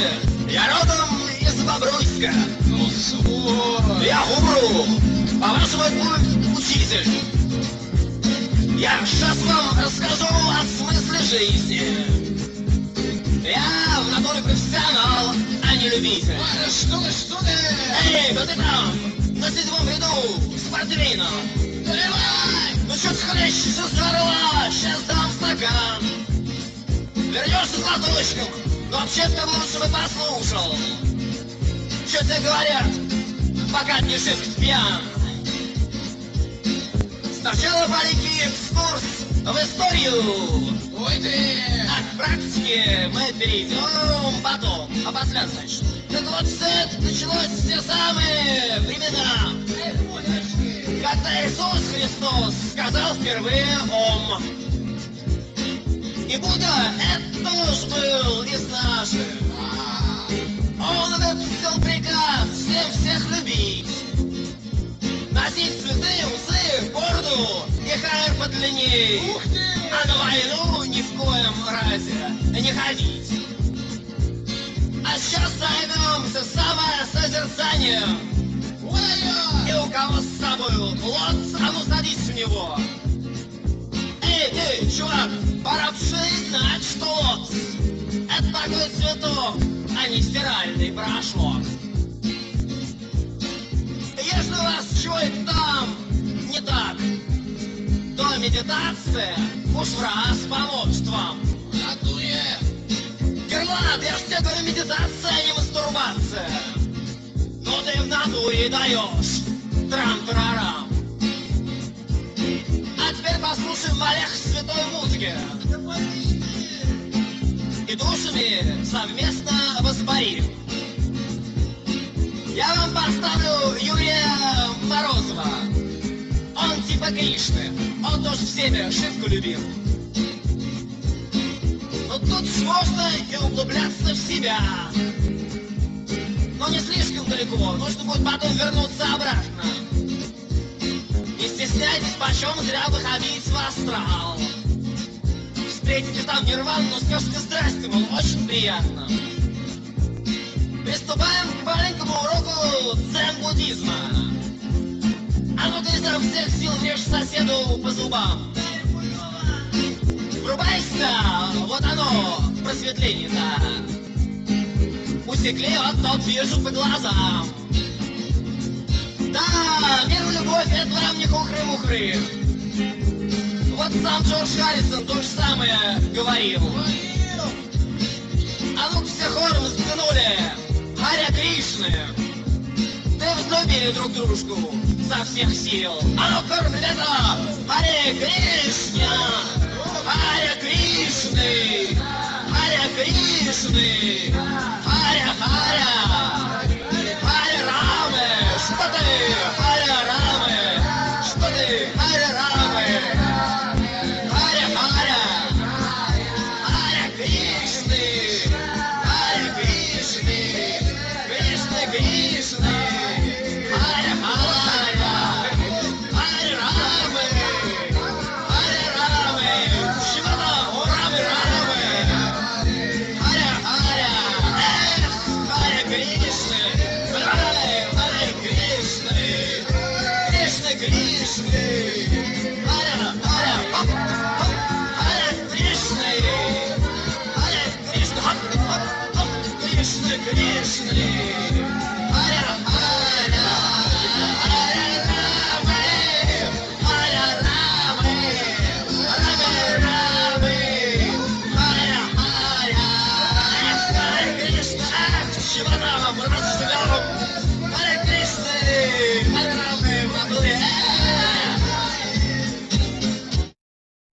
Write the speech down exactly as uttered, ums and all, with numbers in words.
Я родом из Бобруйска. Ну, свой. Я умру, по-вашему, будет учитель. Я сейчас вам расскажу о смысле жизни. Я в натуре профессионал, а не любитель. А, что ты, что ты? Эй, ну ты там, на седьмом ряду, с портвейном. Наливай! Ну чё ты хлещешься с горла? Сейчас дам стакан. Вернешься с лоточком, но вообще-то лучше бы послушал. Чё тебе говорят, пока не шибко пьян? Сначала маленький экскурс в историю. Ой ты! А к практике мы перейдем потом. А после, значит. Так вот, все это началось в те самые времена, когда Иисус Христос сказал впервые «Ом». И Будда это тоже был из наших. Он выпустил приказ всем всех любить, носить цветы, усы, бороду и хайр подлинней. Ух ты! А на войну ни в коем разе не ходить. А сейчас займемся самосозерцанием. Ой-ой! И у кого с собой лот, а ну садись в него. Эй, ты, чувак, пора признать, что лот — это такой цветок, а не стиральный порошок. Если у вас чего-то там не так, то медитация уж в раз поможет вам. Радует! Герланд, я ж тебе говорю, медитация, а не мастурбация. Но ты в натуре даешь трам-тарарам. А теперь послушаем малех святой музыки. И душами совместно воспарим. Я вам поставлю Юрия Морозова. Он типа Кришны, он тоже в себе шибко любил. Но тут ж можно и углубляться в себя. Но не слишком далеко, нужно будет потом вернуться обратно. Не стесняйтесь почем зря выходить в астрал. Встретите там нирвану, но скажете здрасте, мол, очень приятно. Приступаем к маленькому уроку дзен-буддизма. А ну-ка изо всех сил режь соседу по зубам. Врубайся, вот оно, просветление-то. Усекли, вот тот вижу по глазам. Да, мир и любовь, это вам не хухры-мухры. Вот сам Джордж Харрисон то же самое говорил. А ну-ка все хором взглянули. Харе Кришны. Ты взлюбили друг дружку со всех сил. А ну-ка, ребята, Харе Кришна, Харе Кришны, Харе Кришны, Харе Харе, Харе Рамы. Что ты, Харе Рамы? Что ты, Харе Рамы? Харе Харе, Харе Кришны, Харе Кришны, Кришны Кришны, Харе Харе, Харе Рамы, Харе Рамы. Чего там, у Рамы Рамы? Харе Харе, эх, Харе Кришны, Харе Харе Кришны, Кришны Кришны, Харе Харе, хоп, хоп, Харе Кришны, Харе Кришны, хоп, хоп, хоп, Кришны Кришны.